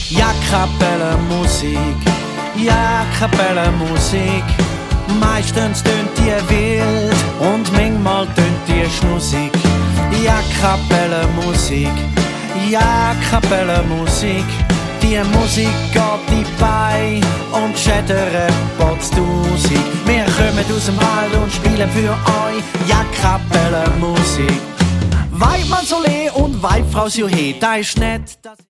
Ja, Kapellenmusik, ja, Kapellenmusik. Meistens tönt die wild und manchmal tönt die schnussig. Ja, Kapellenmusik, ja, Kapellenmusik. Die Musik geht die bei und schädere Potztusig. Wir kommen aus dem Wald und spielen für euch, ja, Kapellenmusik. Weibmann Solé und Weibfrau Juhe, da ist nett.